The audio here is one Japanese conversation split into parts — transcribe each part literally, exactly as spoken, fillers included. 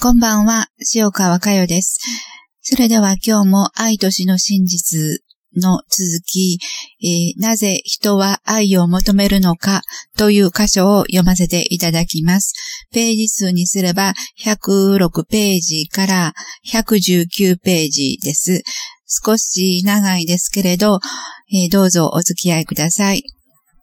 こんばんは、塩川佳代です。それでは今日も愛と死の真実の続き、えー、なぜ人は愛を求めるのかという箇所を読ませていただきます。ページ数にすればひゃくろくページからひゃくじゅうきゅうページです。少し長いですけれど、えー、どうぞお付き合いください。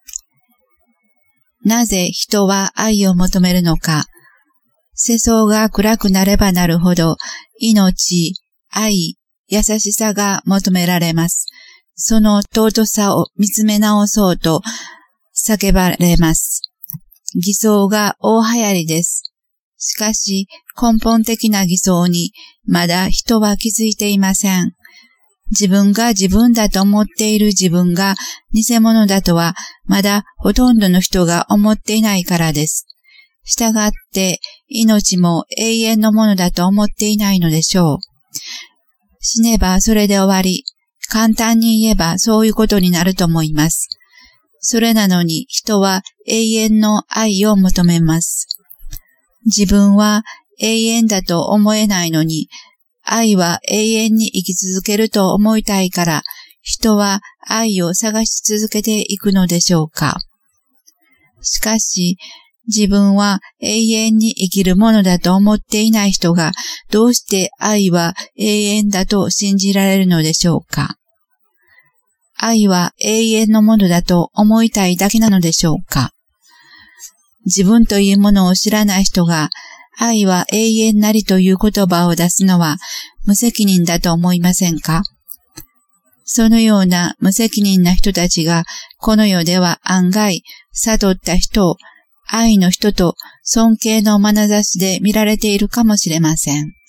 なぜ人は愛を求めるのか。世相が暗くなればなるほど、命、愛、優しさが求められます。その尊さを見つめ直そうと叫ばれます。偽装が大流行りです。しかし、根本的な偽装にまだ人は気づいていません。自分が自分だと思っている自分が偽物だとはまだほとんどの人が思っていないからです。したがって命も永遠のものだと思っていないのでしょう。死ねばそれで終わり、簡単に言えばそういうことになると思います。それなのに人は永遠の愛を求めます。自分は永遠だと思えないのに、愛は永遠に生き続けると思いたいから、人は愛を探し続けていくのでしょうか。しかし、自分は永遠に生きるものだと思っていない人が、どうして愛は永遠だと信じられるのでしょうか。愛は永遠のものだと思いたいだけなのでしょうか。自分というものを知らない人が、愛は永遠なりという言葉を出すのは無責任だと思いませんか？そのような無責任な人たちが、この世では案外、悟った人を愛の人と尊敬の眼差しで見られているかもしれません。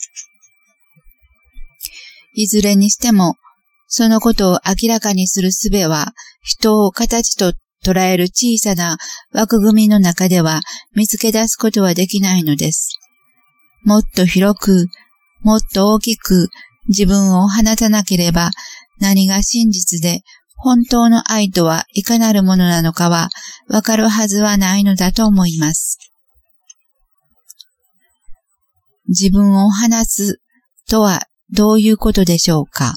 いずれにしても、そのことを明らかにする術は、人を形と捉える小さな枠組みの中では見つけ出すことはできないのです。もっと広く、もっと大きく自分を放たなければ、何が真実で本当の愛とはいかなるものなのかはわかるはずはないのだと思います。自分を放つとはどういうことでしょうか。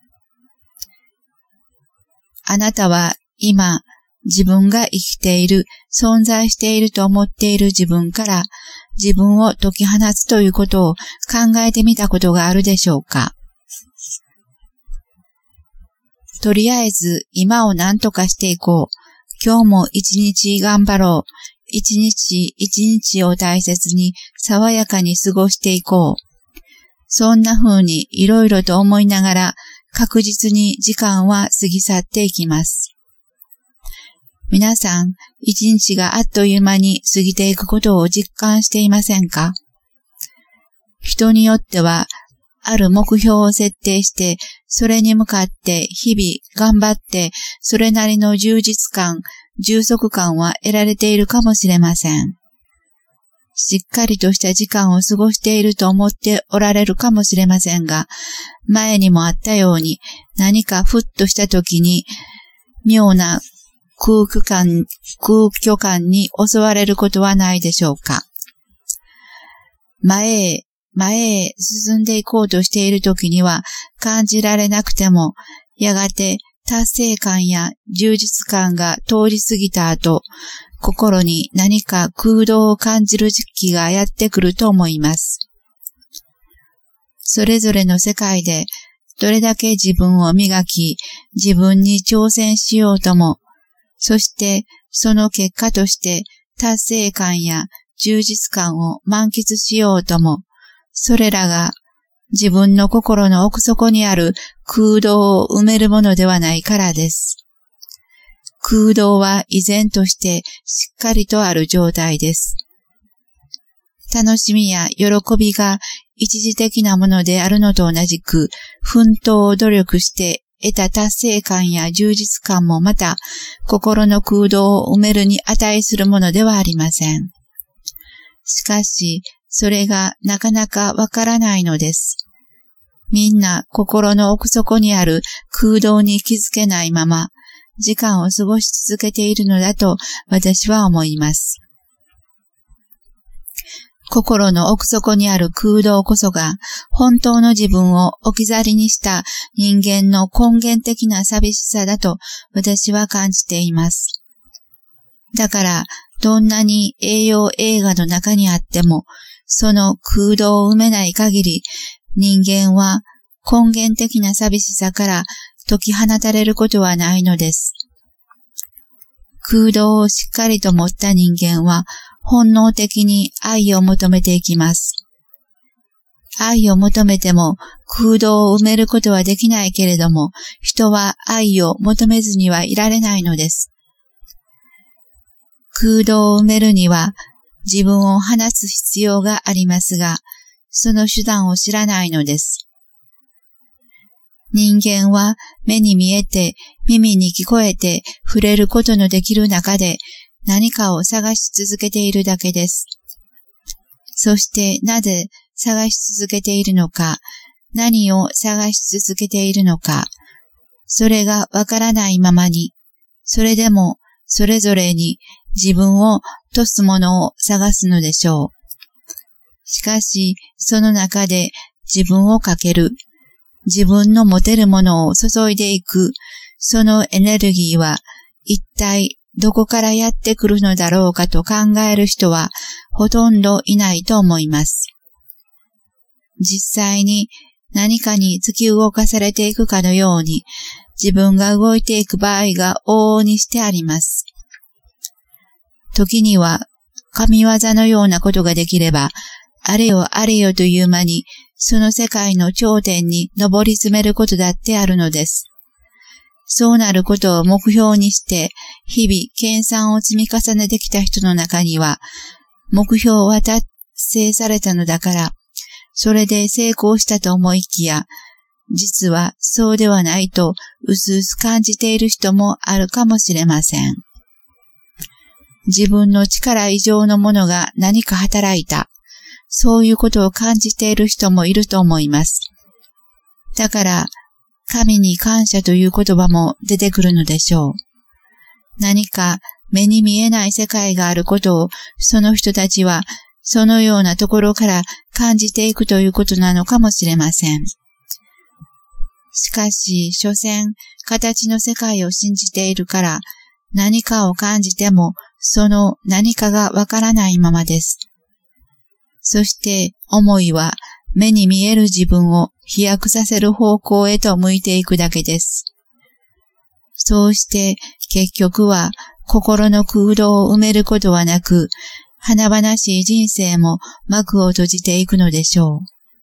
あなたは今自分が生きている、存在していると思っている自分から自分を解き放つということを考えてみたことがあるでしょうか。とりあえず今を何とかしていこう。今日も一日頑張ろう。一日一日を大切に爽やかに過ごしていこう。そんな風にいろいろと思いながら確実に時間は過ぎ去っていきます。皆さん、一日があっという間に過ぎていくことを実感していませんか？人によってはある目標を設定して、それに向かって日々頑張って、それなりの充実感、充足感は得られているかもしれません。しっかりとした時間を過ごしていると思っておられるかもしれませんが、前にもあったように何かふっとした時に妙な空虚感、空虚感に襲われることはないでしょうか。前へ前へ進んでいこうとしているときには感じられなくても、やがて達成感や充実感が通り過ぎた後、心に何か空洞を感じる時期がやってくると思います。それぞれの世界でどれだけ自分を磨き、自分に挑戦しようとも、そしてその結果として達成感や充実感を満喫しようとも、それらが自分の心の奥底にある空洞を埋めるものではないからです。空洞は依然としてしっかりとある状態です。楽しみや喜びが一時的なものであるのと同じく、奮闘努力して得た達成感や充実感もまた心の空洞を埋めるに値するものではありません。しかし、それがなかなかわからないのです。みんな心の奥底にある空洞に気づけないまま、時間を過ごし続けているのだと私は思います。 心の奥底にある空洞こそが、本当の自分を置き去りにした人間の根源的な寂しさだと私は感じています。だから、どんなに栄養映画の中にあっても、その空洞を埋めない限り、人間は根源的な寂しさから解き放たれることはないのです。空洞をしっかりと持った人間は、本能的に愛を求めていきます。愛を求めても空洞を埋めることはできないけれども、人は愛を求めずにはいられないのです。空洞を埋めるには自分を放つ必要がありますが、その手段を知らないのです。人間は目に見えて耳に聞こえて触れることのできる中で何かを探し続けているだけです。そしてなぜ探し続けているのか、何を探し続けているのか、それがわからないままに、それでもそれぞれに自分をとすものを探すのでしょう。しかし、その中で自分をかける、自分の持てるものを注いでいく、そのエネルギーは一体どこからやってくるのだろうかと考える人はほとんどいないと思います。実際に何かに突き動かされていくかのように自分が動いていく場合が往々にしてあります。時には神業のようなことができれば、あれよあれよという間にその世界の頂点に上り詰めることだってあるのです。そうなることを目標にして、日々研鑽を積み重ねてきた人の中には、目標は達成されたのだから、それで成功したと思いきや、実はそうではないと、うすうす感じている人もあるかもしれません。自分の力以上のものが何か働いた、そういうことを感じている人もいると思います。だから、神に感謝という言葉も出てくるのでしょう。何か目に見えない世界があることをその人たちはそのようなところから感じていくということなのかもしれません。しかし、所詮形の世界を信じているから何かを感じてもその何かがわからないままです。そして思いは目に見える自分を飛躍させる方向へと向いていくだけです。そうして結局は心の空洞を埋めることはなく、華々しい人生も幕を閉じていくのでしょう。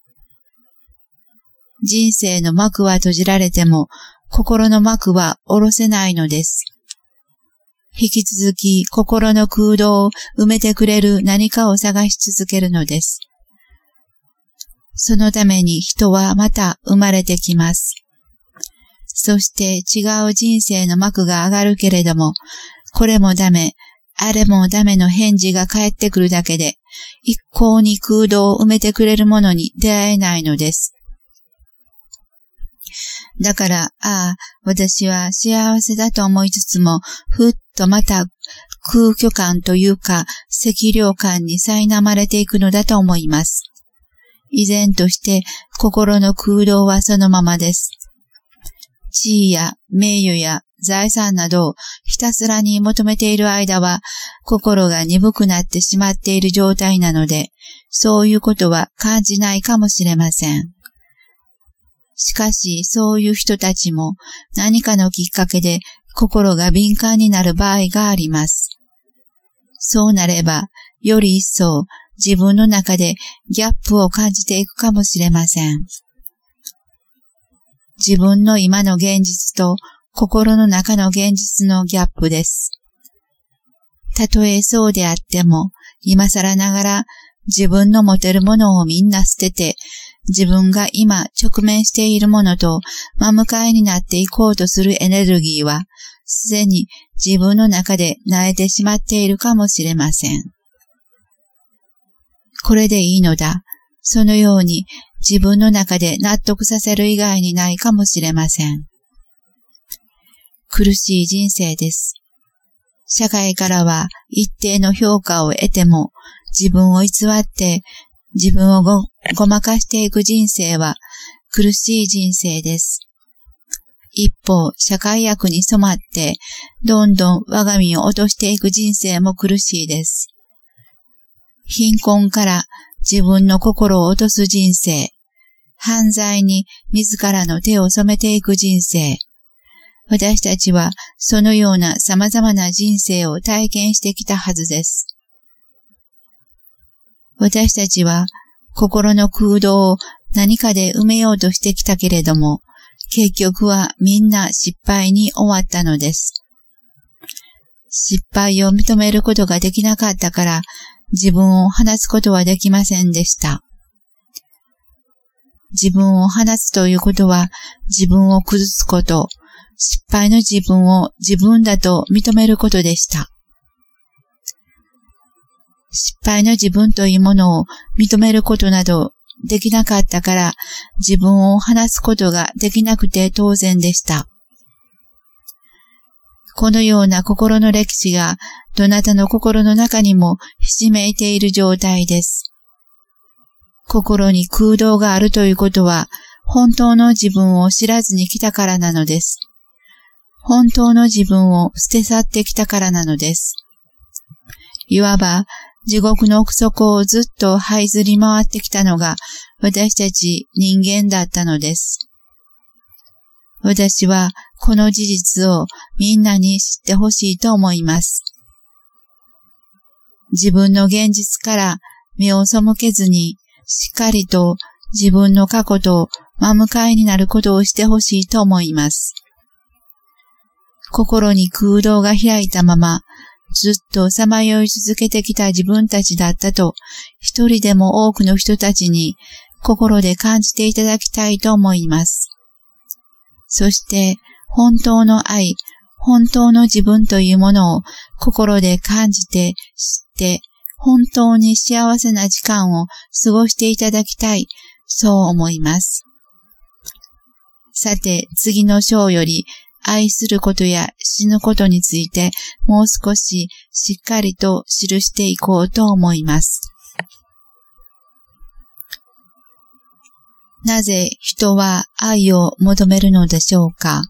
人生の幕は閉じられても、心の幕は下ろせないのです。引き続き心の空洞を埋めてくれる何かを探し続けるのです。そのために人はまた生まれてきます。そして違う人生の幕が上がるけれども、これもダメ、あれもダメの返事が返ってくるだけで、一向に空洞を埋めてくれるものに出会えないのです。だから、ああ、私は幸せだと思いつつも、ふっとまた空虚感というか、寂寥感に苛まれていくのだと思います。依然として心の空洞はそのままです。地位や名誉や財産などをひたすらに求めている間は心が鈍くなってしまっている状態なので、そういうことは感じないかもしれません。しかしそういう人たちも何かのきっかけで心が敏感になる場合があります。そうなればより一層自分の中でギャップを感じていくかもしれません。自分の今の現実と心の中の現実のギャップです。たとえそうであっても、今更ながら自分の持てるものをみんな捨てて、自分が今直面しているものと真向かいになっていこうとするエネルギーは、すでに自分の中で萎えてしまっているかもしれません。これでいいのだ。そのように自分の中で納得させる以外にないかもしれません。苦しい人生です。社会からは一定の評価を得ても、 自分を偽って自分を ご, ごまかしていく人生は苦しい人生です。一方、社会悪に染まってどんどん我が身を落としていく人生も苦しいです。貧困から自分の心を落とす人生、犯罪に自らの手を染めていく人生。私たちはそのような様々な人生を体験してきたはずです。私たちは心の空洞を何かで埋めようとしてきたけれども、結局はみんな失敗に終わったのです。失敗を認めることができなかったから、自分を話すことはできませんでした。自分を話すということは、自分を崩すこと、失敗の自分を自分だと認めることでした。失敗の自分というものを認めることなどできなかったから、自分を話すことができなくて当然でした。このような心の歴史がどなたの心の中にもひしめいている状態です。心に空洞があるということは、本当の自分を知らずに来たからなのです。本当の自分を捨て去ってきたからなのです。いわば、地獄の奥底をずっと這いずり回ってきたのが私たち人間だったのです。私はこの事実をみんなに知ってほしいと思います。自分の現実から目を背けずにしっかりと自分の過去と真向かいになることをしてほしいと思います。心に空洞が開いたままずっとさまよい続けてきた自分たちだったと、一人でも多くの人たちに心で感じていただきたいと思います。そして、本当の愛、本当の自分というものを心で感じて、知って、本当に幸せな時間を過ごしていただきたい、そう思います。さて、次の章より、愛することや死ぬことについてもう少ししっかりと記していこうと思います。なぜ人は愛を求めるのでしょうか？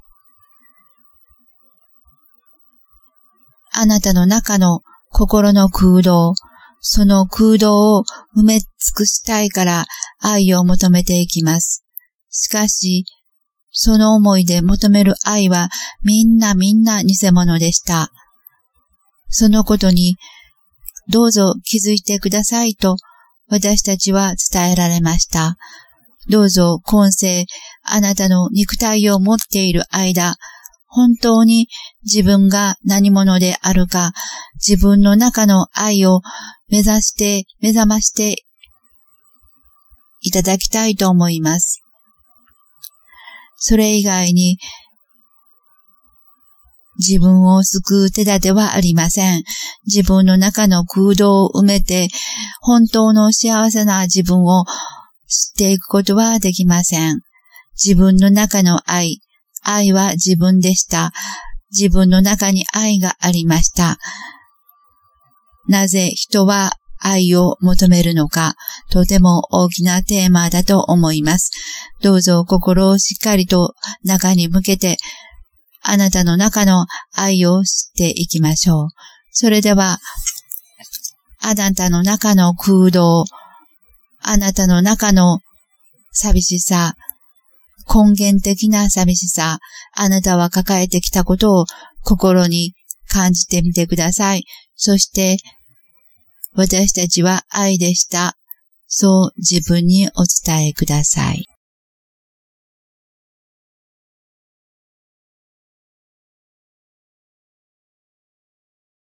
あなたの中の心の空洞、その空洞を埋め尽くしたいから愛を求めていきます。しかし、その思いで求める愛はみんなみんな偽物でした。そのことにどうぞ気づいてくださいと私たちは伝えられました。どうぞ今世あなたの肉体を持っている間、本当に自分が何者であるか、自分の中の愛を目指して、目覚ましていただきたいと思います。それ以外に自分を救う手立てはありません。自分の中の空洞を埋めて本当の幸せな自分を知っていくことはできません。自分の中の愛、愛は自分でした。自分の中に愛がありました。なぜ人は愛を求めるのか、とても大きなテーマだと思います。どうぞ心をしっかりと中に向けて、あなたの中の愛を知っていきましょう。それでは、あなたの中の空洞、あなたの中の寂しさ、根源的な寂しさ、あなたは抱えてきたことを心に感じてみてください。そして、私たちは愛でした。そう自分にお伝えください。